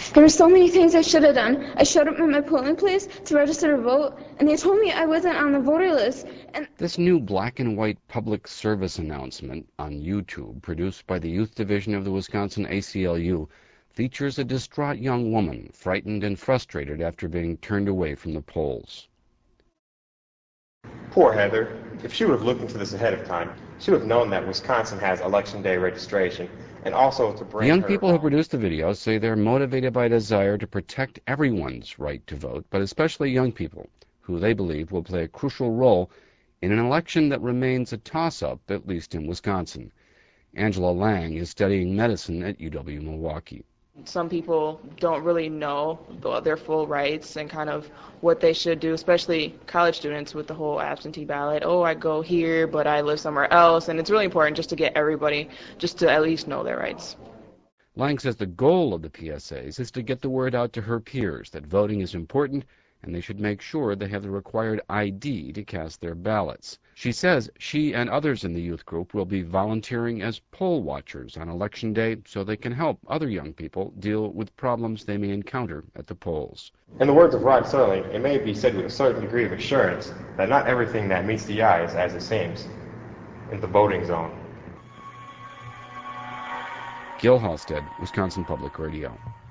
There were so many things I should have done. I showed up at my polling place to register to vote, and they told me I wasn't on the voter list. And this new black and white public service announcement on YouTube, produced by the Youth Division of the Wisconsin ACLU, features a distraught young woman, frightened and frustrated after being turned away from the polls. Poor Heather. If she would have looked into this ahead of time, she would have known that Wisconsin has Election Day registration, and also to bring The young people who produced the video say they're motivated by a desire to protect everyone's right to vote, but especially young people, who they believe will play a crucial role in an election that remains a toss-up, at least in Wisconsin. Angela Lang is studying medicine at UW-Milwaukee. Some people don't really know their full rights and kind of what they should do, especially college students with the whole absentee ballot. Oh, I go here, but I live somewhere else. And it's really important just to get everybody just to at least know their rights. Lang says the goal of the PSAs is to get the word out to her peers that voting is important and they should make sure they have the required ID to cast their ballots. She says she and others in the youth group will be volunteering as poll watchers on Election Day so they can help other young people deal with problems they may encounter at the polls. In the words of Rod Serling, it may be said with a certain degree of assurance that not everything that meets the eye is as it seems in the voting zone. Gil Halstead, Wisconsin Public Radio.